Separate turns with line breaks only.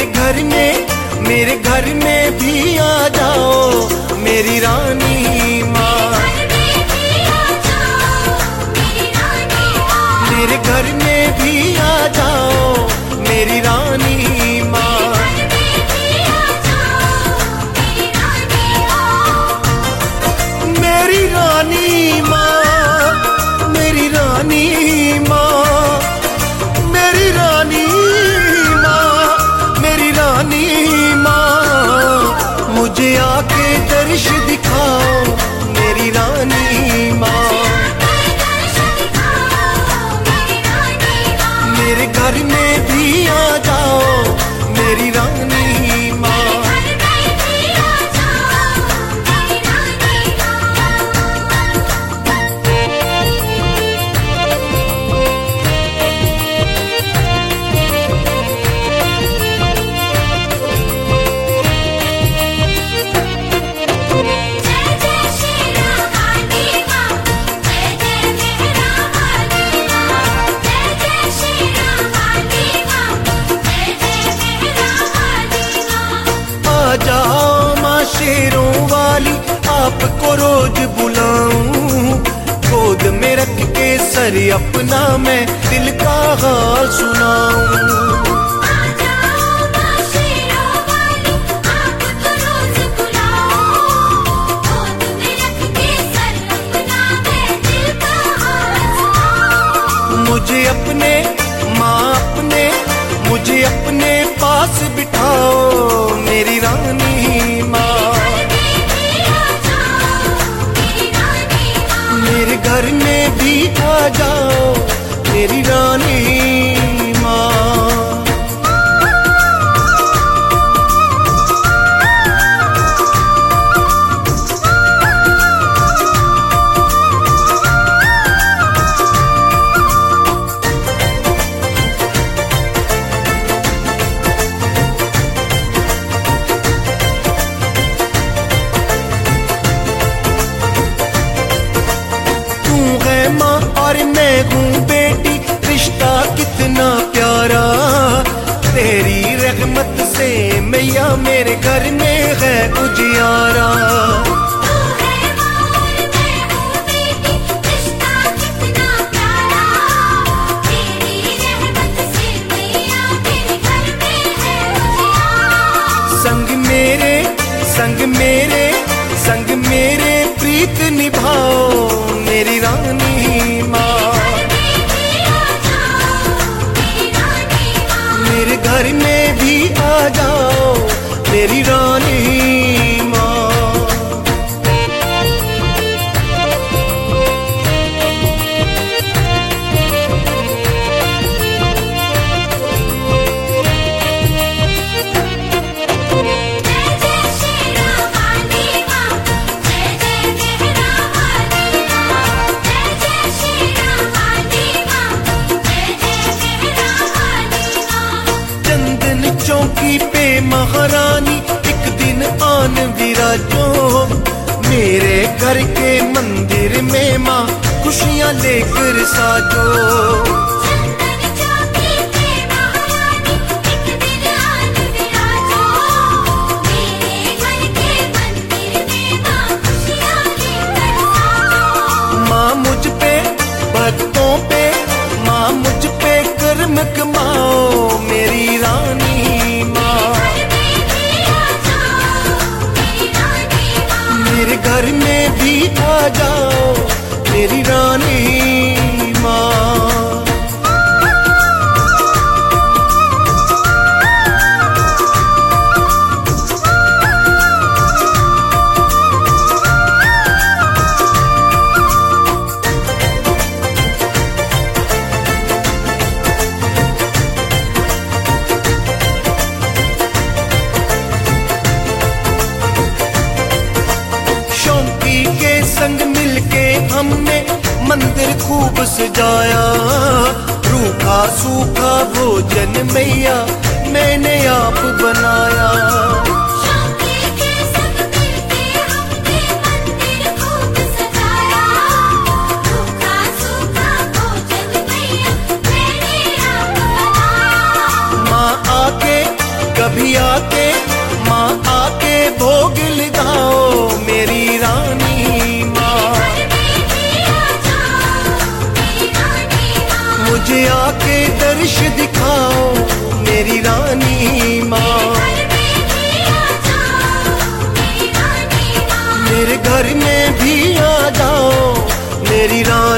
मेरे घर में भी आ जाओ मेरी रानी माँ। मेरे घर में भी आ जाओ मेरी रानी माँ। मेरी रानी माँ, मेरी रानी माँ, मेरी रानी माँ, मेरी रानी माँ, मुझे आके दर्श दिखाओ मेरी रानी माँ। मेरे घर में भी आ जाओ मेरी रानी माँ। जाओ माँ शेरों वाली, आपको रोज बुलाऊं, गोद में रख के सर अपना मैं दिल का हाल सुनाऊं। मुझे अपने माँ अपने, मुझे अपने पास बिठाओ मेरी रानी माँ। मेरे घर में भी आ जाओ मेरी रानी माँ। माँ और मैं हूँ बेटी, रिश्ता कितना प्यारा, तेरी रहमत से मैया मेरे घर में है उजियारा। संग मेरे संग मेरे संग मेरे प्रीत निभाओ मेरी रानी माँ। मेरे घर में भी आ जाओ मेरी रानी माँ। चौकी पे महारानी एक दिन आन विराजो, मेरे घर के मंदिर में माँ खुशियाँ लेकर साजो। माँ मुझ पे भक्तों पे, माँ मुझ पे कर्म कमाओ मेरी रानी। मेरे घर में भी आ जाओ मेरी रानी माँ। संग मिलके हमने मंदिर खूब सजाया, रूखा सूखा भोजन मैया मैंने आप बनाया। माँ आके कभी आके माँ आके भोग लगाओ मेरी रानी माँ। मुझे आके दर्श दिखाओ मेरी रानी माँ। मेरे घर में भी आ जाओ मेरी रानी।